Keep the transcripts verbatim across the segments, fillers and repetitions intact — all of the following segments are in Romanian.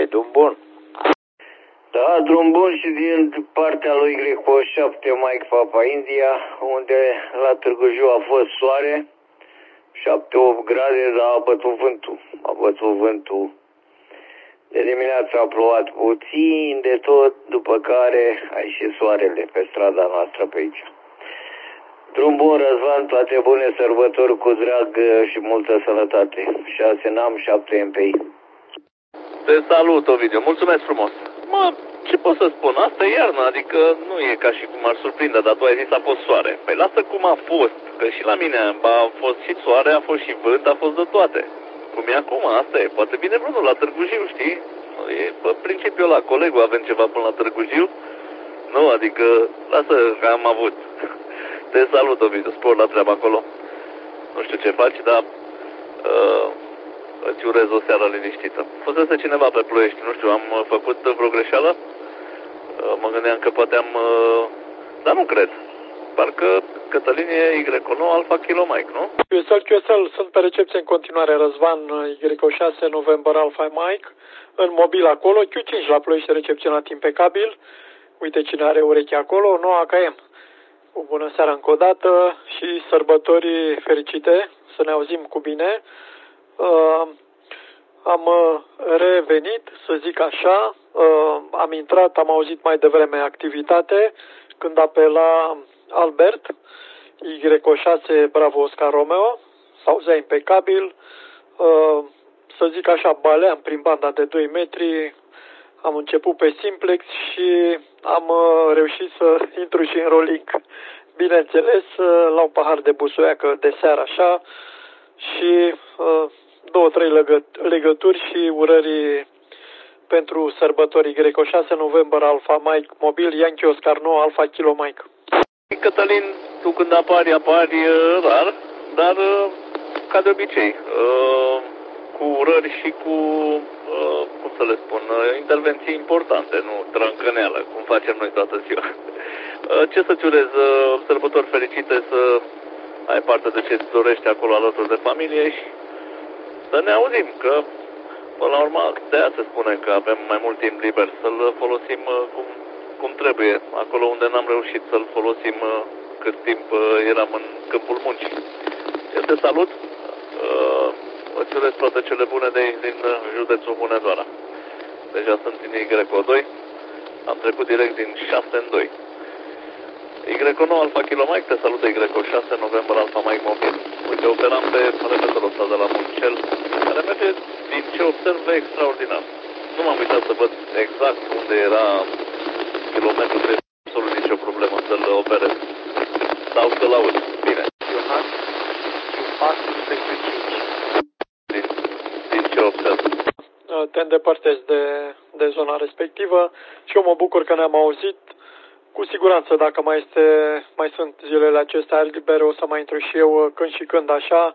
drum bun. Da, drum bun și din partea lui Greco șapte Mike Papa India, unde la Târgu Jiu a fost soare, șapte opt grade, dar a bătut vântul. A bătut vântul. De dimineață a plouat puțin de tot, după care a ieșit soarele pe strada noastră pe aici. Drum bun, Răzvan, toate bune sărbători cu drag și multă sănătate. șase N A M, șapte M P I. Te salut, Ovidiu, mulțumesc frumos. Mă, ce pot să spun, asta e iarna, adică nu e ca și cum ar surprinde, dar tu ai zis a fost soare. Păi lasă cum a fost, că și la mine a fost și soare, a fost și vânt, a fost de toate. Cum e acum, asta e, poate vine vreunul la Târgu Jiu, știi? E pe principiul ăla, colegul, avem ceva până la Târgu Jiu? Nu, adică, lasă că am avut. Te salut, Ovidiu, spor la treaba acolo. Nu știu ce faci, dar uh, îți urez o seară liniștită. Fusese cineva pe Ploiești, nu știu, am făcut vreo greșeală? Uh, mă gândeam că poate am... Uh, dar nu cred. Parcă Cătălin e Y nouă Alfa Kilo Mike, nu? Q S L, Q S L, sunt pe recepție în continuare, Răzvan, Y șase November Alfa Mike, în mobil acolo, Q cinci la Ploiești recepționat impecabil. Uite cine are ureche acolo, Noua K M. O bună seară încă o dată și sărbători fericite, să ne auzim cu bine. Uh, am revenit, să zic așa, uh, am intrat, am auzit mai devreme activitate, când apela Albert, Y șase Bravo Oscar Romeo, s-auzea impecabil, uh, să zic așa, baleam prin banda de doi metri, am început pe simplex și am uh, reușit să intru și în rolling. Bineînțeles, uh, la un pahar de busuiacă de seară așa și uh, două, trei legă legături și urări pentru sărbătorii Greco șase November Alfa Mike mobil, Yankee Oscar nouă Alfa Kilo Mike. Cătălin, tu când apari, apari uh, rar, dar uh, ca de obicei, uh, cu urări și cu, uh, cum să le spun, uh, intervenții importante, nu trâncăneală, cum facem noi toată ziua. Uh, ce să-ți urez? Uh, sărbători fericite, să ai parte de ce-ți dorești acolo alături de familie și să ne auzim, că până la urmă de aia se spune că avem mai mult timp liber, să-l folosim uh, cum, cum trebuie, acolo unde n-am reușit să-l folosim uh, cât timp uh, eram în câmpul muncii. Eu te salut, uh, îți urez toate cele bune de aici din uh, județul Hunedoara. Deja sunt în Y doi, am trecut direct din șase în doi. Y nouă Alfa Kilo Mike, te salută Y șase November Alfa Mike mobil. Uite, operam pe repetorul ăsta de la Muncel, care merge, din ce observ, extraordinar. Nu m-am uitat să văd exact unde era kilometrul de absolut nicio problemă să-l operez. Sau să-l aud. Bine. Iohan, patru pe cinci. Din, din ce observ. Te îndepărtezi de, de zona respectivă și eu mă bucur că ne-am auzit. Cu siguranță, dacă mai, este, mai sunt zilele acestea libere, o să mai intru și eu când și când așa.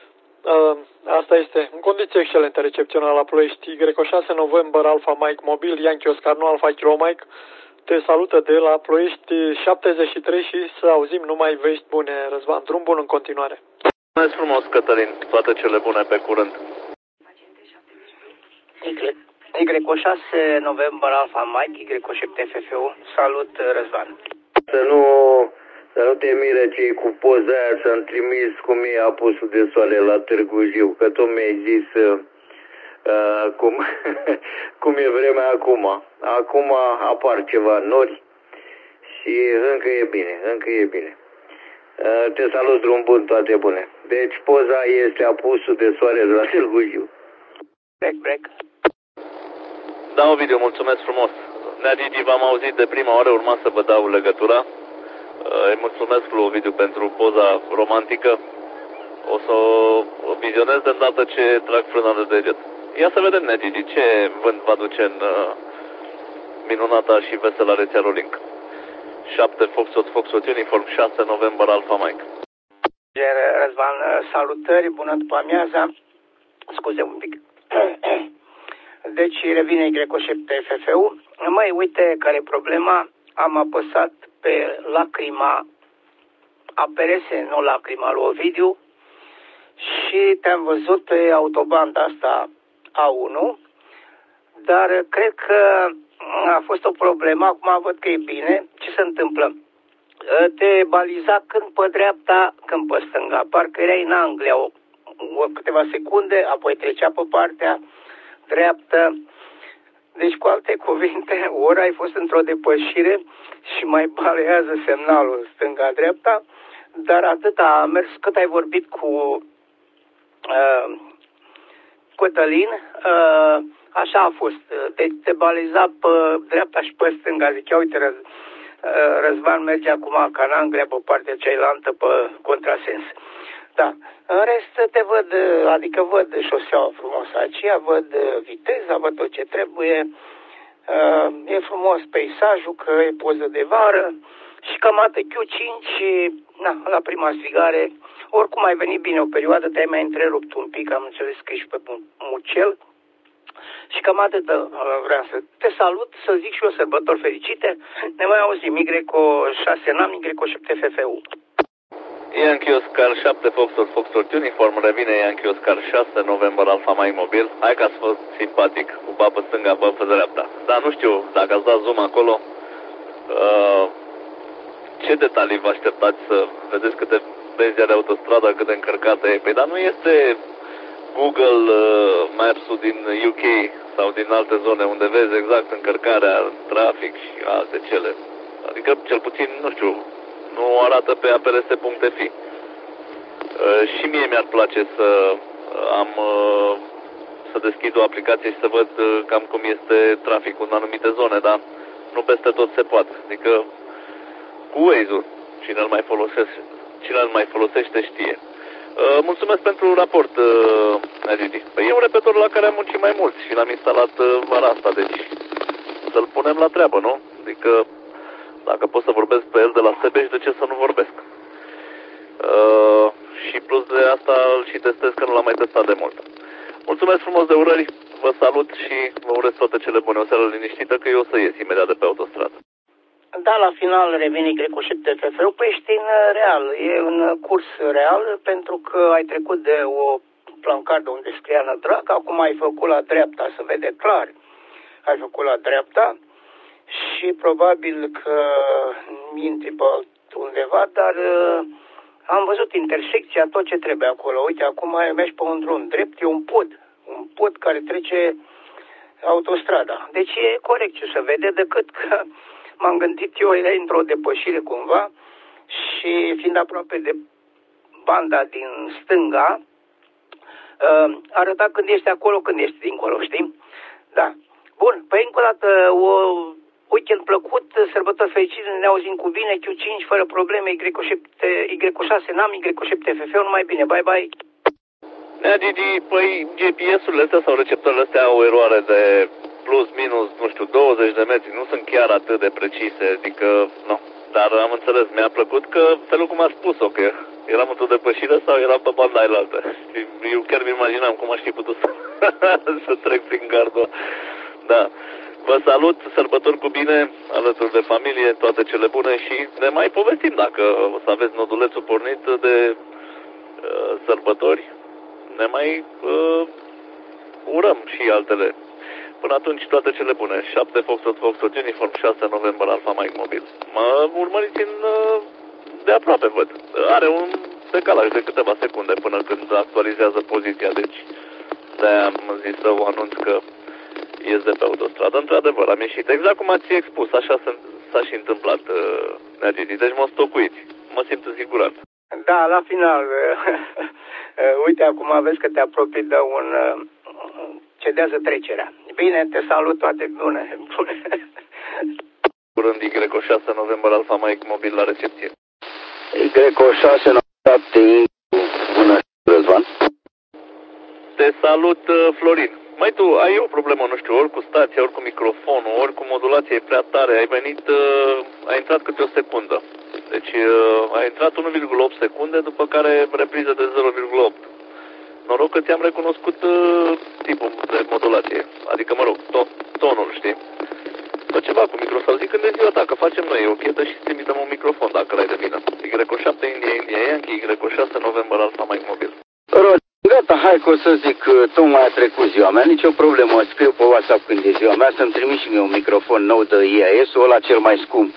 Asta este. În condiții excelente recepționat la Ploiești. Y șase November Alfa Mike mobil, Yankee Oscar nouă Alfa Kilo Mike. Te salută de la Ploiești șaptezeci și trei și să auzim numai vești bune, Răzvan. Drum bun în continuare. Mulțumesc frumos, Cătălin. Toate cele bune pe curând. Y șase November Alfa Mike, Y șapte F F U. Salut, Răzvan. Să nu, să nu te mire ce cu poza aia să-mi trimis cum e apusul de soare la Târgu Jiu, că tu mi-ai zis uh, cum, cum e vremea acum. Acum apar ceva nori și încă e bine, încă e bine. Uh, te salut, drum bun, toate bune. Deci poza este apusul de soare de la Târgu Jiu. Break, break. Da, Ovidiu, mulțumesc frumos. Nea Gigi, v-am auzit de prima oară, urma să vă dau legătura. Îi mulțumesc lui Ovidiu pentru poza romantică. O să o vizionez de îndată ce trag frâna de deget. Ia să vedem, Nea Gigi, ce vânt va duce în uh, minunata și veselă rețea Rolling. șapte Foxtrot Foxtrot Uniform șase November Alfa Mike. Răzvan, salutări, bună după amiaza. Scuze un pic. Deci revine Y șapte F F U. Măi, uite care e problema. Am apăsat pe lacrima A P R S, nu lacrima lui Ovidiu. Și te-am văzut pe autobanda asta A unu. dar cred că a fost o problemă, acum văd că e bine. Ce se întâmplă? Te baliza când pe dreapta, când pe stânga, parcă erai în Anglia o, o câteva secunde, apoi trecea pe partea dreaptă. Deci, cu alte cuvinte, ori ai fost într-o depășire și mai balează semnalul stânga-dreapta, dar atât a mers cât ai vorbit cu uh, Cătălin, uh, așa a fost. Deci te baliza pe dreapta și pe stânga. Zic, ia uite, Răz, uh, Răzvan merge acum ca în Anglia pe partea cealaltă pe contrasens. Da. În rest te văd, adică văd șoseaua frumoasă aceea, văd viteza, văd tot ce trebuie. Uh, e frumos peisajul, că e poză de vară și cam atât. Q cinci, na, la prima strigare, oricum ai venit bine o perioadă, te-ai mai întrerupt un pic, am înțeles că ești pe Mucel. Și cam atât vreau să te salut, să zic și eu sărbători fericite. Ne mai auzim, Y șase N A M, Y șapte F F U. Yankee Oscar șapte Foxtrot Foxtrot Uniform, revine Yankee Oscar șase November Alpha Mike Mobil. Hai ca să fost simpatic, cu babă stânga, babă dreapta. Dar nu știu, dacă ați dat zoom acolo, uh, ce detalii vă așteptați să vedeți câte benzi are autostrada, cât de încărcată e? Păi dar nu este Google uh, Maps-ul din U K sau din alte zone unde vezi exact încărcarea, trafic și alte cele. Adică, cel puțin, nu știu, nu arată pe A P R S punct F I. Uh, și mie mi-ar place să am uh, să deschid o aplicație și să văd uh, cam cum este traficul în anumite zone, dar nu peste tot se poate. Adică cu Waze-ul, cine îl mai folosește, cine îl mai folosește știe. Uh, mulțumesc pentru raport, uh, Agidi. Păi e un repetitor la care am muncit mai mult și l-am instalat uh, vara asta, deci să-l punem la treabă, nu? Adică dacă pot să vorbesc pe el de la Sebeș, de ce să nu vorbesc? Uh, și plus de asta îl și testez, că nu l-am mai testat de mult. Mulțumesc frumos de urări, vă salut și vă urez toate cele bune. O seară liniștită, că eu o să ies imediat de pe autostradă. Da, la final reveni Greco șapte F F U, păi ești în real, e un curs real, pentru că ai trecut de o plancardă unde scria la dreapta, acum ai făcut la dreapta, se vede clar, ai făcut la dreapta și probabil că intri pe undeva, dar uh, am văzut intersecția, tot ce trebuie acolo. Uite, acum mergi pe un drum drept, e un pod, un pod care trece autostrada. Deci e corect ce se vede, decât că m-am gândit eu, era într-o depășire cumva și fiind aproape de banda din stânga, uh, arăta când ești acolo, când ești dincolo, știi? Da. Bun, păi încă o dată, o weekend plăcut, sărbători fericite, ne auzim cu bine, Q cinci, fără probleme, Y șase N A M, Y șapte F F U, numai bine, bye bye! Nea Gigi, păi G P S-urile astea sau receptoarele astea au o eroare de plus, minus, nu știu, douăzeci de metri, nu sunt chiar atât de precise, adică, nu. Dar am înțeles, mi-a plăcut că felul cum a spus-o, că eram într-o depășire sau eram pe banda ailaltă. Eu chiar mi imaginam cum aș fi putut să, să trec prin gardul. Da. Vă salut, sărbători cu bine, alături de familie, toate cele bune și ne mai povestim dacă o să aveți nodulețul pornit de uh, sărbători. Ne mai uh, urăm și altele. Până atunci, toate cele bune. șapte Foxtrot Foxtrot Uniform, șase November Alpha Mike Mobil. Mă urmăriți în, uh, de aproape, văd. Are un decalaj de câteva secunde până când actualizează poziția, deci de-aia am zis să o anunț că ies de pe autostradă. Într-adevăr, am ieșit. Exact cum ați expus, așa s-a și întâmplat, uh, Nergidi. Deci mă stocuiți. Mă simt în siguranță. Da, la final, uite, acum vezi că te apropii de un... cedează trecerea. Bine, te salut, toate bune. Curând Y șase November Alpha Mike Mobil la recepție. Y șase șapte bună, Răzvan. Te salut, Florin. Mai tu ai o problemă, nu știu, ori cu stația, ori cu microfonul, ori cu modulația e prea tare. Ai venit, ai intrat câte o secundă. Deci a intrat unu virgulă opt secunde, după care repriză de zero virgulă opt. Noroc că ți-am recunoscut uh, tipul de modulație. Adică, mă rog, ton, tonul, știi? Fă ceva cu microfon. Sau zic când e ziua ta, că facem noi o chetă și trimitem un microfon, dacă l-ai de vină. Y șapte India India Yankee, Y șase November Alpha Mike Mobil. Gata, dar hai că o să zic că tocmai a trecut ziua mea, nicio problemă, scriu pe WhatsApp când e ziua mea, să-mi trimit și mie un microfon nou de I A S-ul ăla cel mai scump.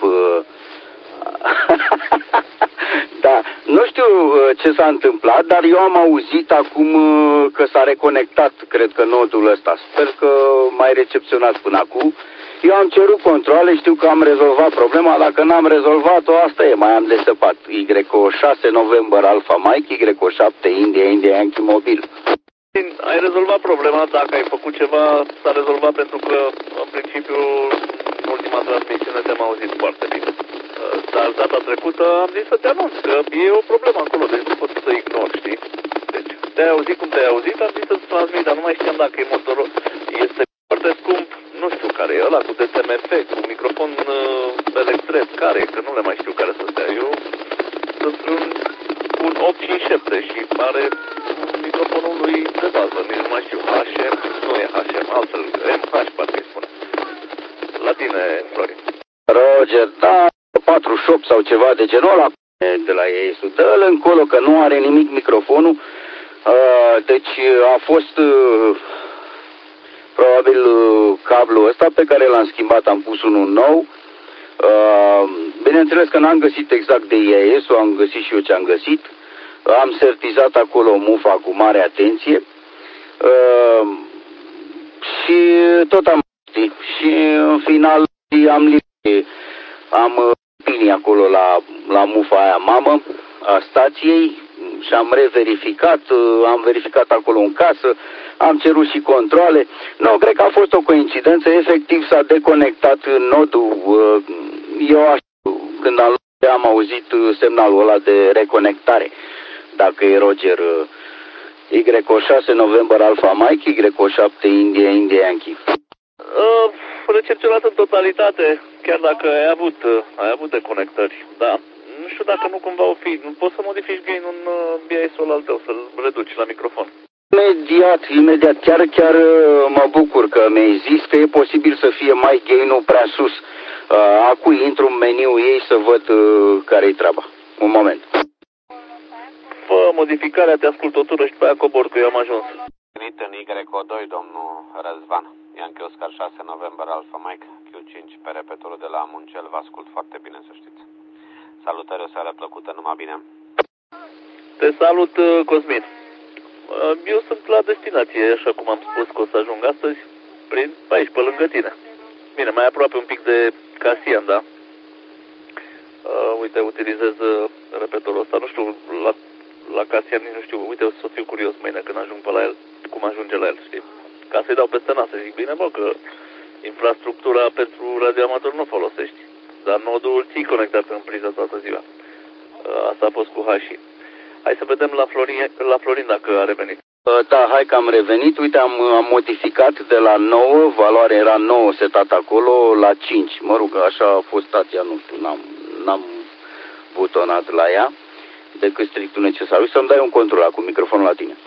Da, nu știu ce s-a întâmplat, dar eu am auzit acum că s-a reconectat, cred că nodul ăsta. Sper că mai recepționat până acum. Eu am cerut controle, știu că am rezolvat problema, dacă n-am rezolvat-o, asta e, mai am de săpat. Y O șase November Alpha Mike, Y O șapte India, India Yankee Mobil. Ai rezolvat problema, dacă ai făcut ceva, s-a rezolvat pentru că, în principiu, în ultima transmisiune te-am auzit foarte bine. Dar data trecută am zis să te anunț, că e o problemă acolo, deci nu pot să ignor, știi? Deci te-ai auzit cum te-ai auzit, am zis să-ți transmit, dar nu mai știam dacă e motorul. Este foarte scump, nu știu care e ăla, cu D S M F, cu microfon uh, electret, care e, că nu le mai știu care să stea. Eu sunt un, un opt cinci șapte și are microfonul lui de bază, nici nu mai știu, H M, nu e H M, altfel, M H, parcă îi spune. La tine, Florin. Roger, da, patruzeci și opt sau ceva de genul ăla de la ei, dă-l încolo că nu are nimic microfonul. Uh, deci a fost uh, probabil uh, cablul ăsta pe care l-am schimbat, am pus unul nou. Uh, bineînțeles că n-am găsit exact de I A S-ul, am găsit și eu ce am găsit. Am sertizat acolo mufa cu mare atenție. Uh, și tot am știi. Și în final am lipit. Am pinii acolo la, la mufa aia mamă a stației și am reverificat, am verificat acolo în casă, am cerut și controle. Nu, cred că a fost o coincidență, efectiv s-a deconectat nodul. Eu așa, când am, am auzit semnalul ăla de reconectare, dacă e Roger, Y O șase November Alpha Mike, Y O șapte India, India Yankee. Uh, recepționat în totalitate, chiar dacă ai avut, uh, ai avut deconectări, da. Nu știu dacă nu cumva o fi, nu poți să modifici gain-ul în uh, B I S-ul al tău, să-l reduci la microfon. Imediat, imediat, chiar, chiar uh, mă bucur că mi-ai zis că e posibil să fie mai gain-ul prea sus. Uh, acum intru în meniu ei să văd uh, care-i treaba. Un moment. Fă modificarea, te ascult o tură și pe aia cobor, că eu am ajuns. Venit în Y O doi, domnul Răzvan. Yankee Oscar șase November Alpha Mike, Q cinci, pe repetorul de la Muncel, vă ascult foarte bine, să știți. Salutări, o seară plăcută, numai bine. Te salut, Cosmin. Eu sunt la destinație, așa cum am spus că o să ajung astăzi, prin pe aici, pe lângă tine. Bine, mai aproape un pic de Casian, da? Uh, uite, utilizez repetorul ăsta, nu știu, la, la Casian nici nu știu, uite, o să fiu curios mâine când ajung pe la el, cum ajunge la el, știi? Ca să-i dau peste nas, să zic, bine, bă, că infrastructura pentru radioamator nu folosești, dar nodul ții conectat în priză toată ziua. Asta a fost cu Hashi. Hai să vedem la Florin, la Florin dacă a revenit. Da, hai că am revenit. Uite, am, am modificat de la nouă, valoarea era nouă setat acolo, la cinci. Mă rog, așa a fost stația, nu știu, n-am, n-am butonat la ea decât strictul necesar. Să-mi dai un control cu microfonul la tine.